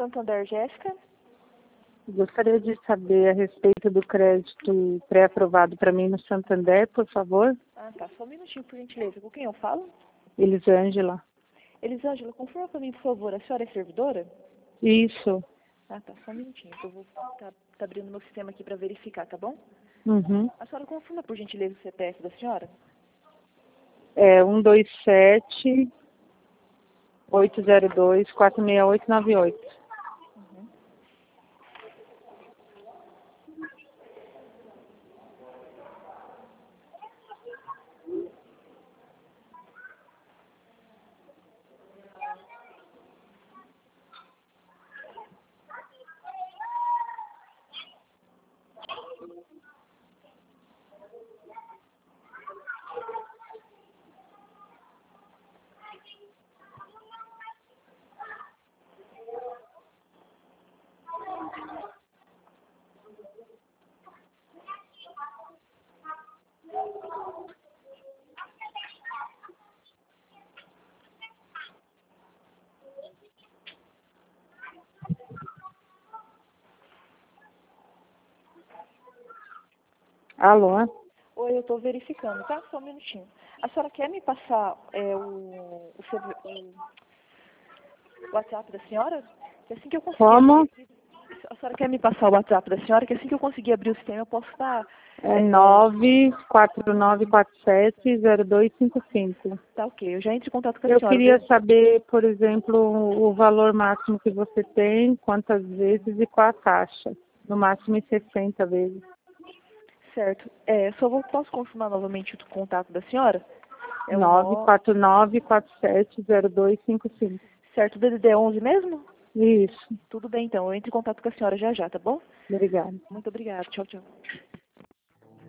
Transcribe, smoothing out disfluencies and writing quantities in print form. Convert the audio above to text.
Santander, Jéssica. Gostaria de saber a respeito do crédito pré-aprovado para mim no Santander, por favor. Ah, tá. Só um minutinho, por gentileza. Com quem eu falo? Elisângela. Elisângela, confirma para mim, por favor. A senhora é servidora? Isso. Ah, tá. Só um minutinho. Eu vou tá abrindo meu sistema aqui para verificar, tá bom? Uhum. A senhora confirma, por gentileza, o CPF da senhora? É 127 802 46898. Uhum. Alô? Oi, eu estou verificando, tá? Só um minutinho. A senhora quer me passar o WhatsApp da senhora? Que assim que eu conseguir Como? abrir... A senhora quer me passar o WhatsApp da senhora? Que assim que eu conseguir abrir o sistema, eu posso estar... É 949470255. Tá ok, eu já entro em contato com a Eu senhora. queria saber, por exemplo, o valor máximo que você tem, quantas vezes e qual a taxa. No máximo em 60 vezes. Certo. Posso confirmar novamente o contato da senhora? É o 949470255. Certo, DDD 11 mesmo? Isso. Tudo bem, então. Eu entro em contato com a senhora já já, tá bom? Obrigada. Muito obrigada. Tchau, tchau.